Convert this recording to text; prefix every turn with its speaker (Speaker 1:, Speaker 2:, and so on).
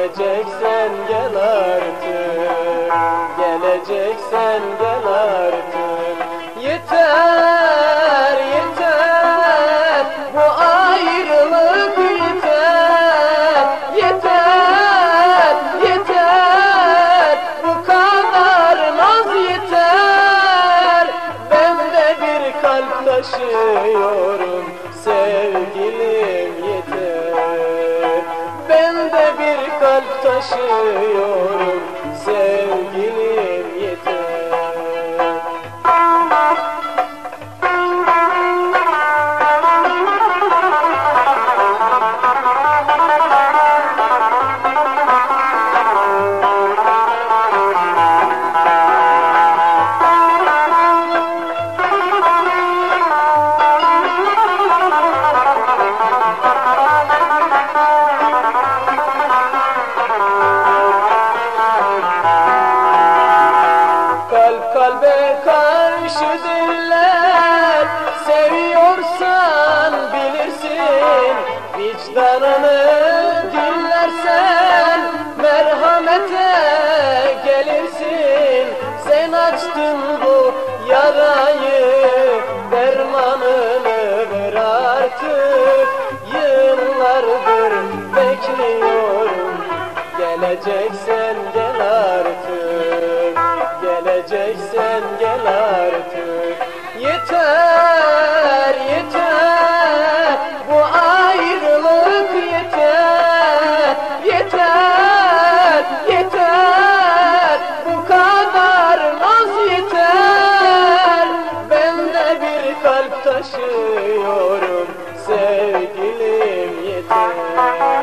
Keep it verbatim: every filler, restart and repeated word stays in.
Speaker 1: Geleceksen gel artık, geleceksen gel artık. Yeter, yeter, bu ayrılık yeter. Yeter, yeter, bu kadar naz yeter. Ben de bir kalp taşıyorum sevgilim yeter. Ben de bir kalp taşıyorum sevgilim yeter. Kalbe karşı diller, seviyorsan bilirsin. Vicdanını dinlersen merhamete gelirsin. Sen açtın bu yarayı, dermanını ver artık. Yıllardır bekliyorum, geleceksen gel artık. Geleceksen gel artık. Yeter, yeter, bu ayrılık yeter. Yeter, yeter, bu kadar naz yeter. Ben de bir kalp taşıyorum sevgilim yeter.